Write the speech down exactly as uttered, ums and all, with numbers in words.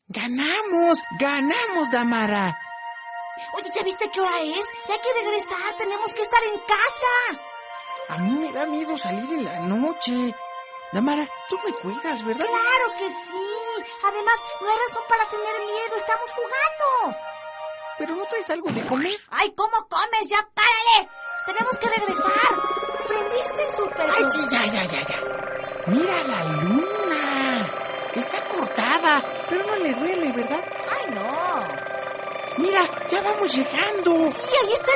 ¡Ganamos! ¡Ganamos, Damara! Oye, ¿ya viste qué hora es? Ya hay que regresar, tenemos que estar en casa. A mí me da miedo salir en la noche. Damara, tú me cuidas, ¿verdad? ¡Claro que sí! Además, no hay razón para tener miedo, estamos jugando. ¿Pero no traes algo de comer? ¡Ay, cómo comes! ¡Ya párale! Tenemos que regresar. ¿Prendiste el súper? ¡Ay, sí, ya, ya, ya, ya! ¡Mira la luna! Está cortada, pero no le duele, ¿verdad? ¡Ay, no! ¡Mira, ya vamos llegando! Sí, ahí está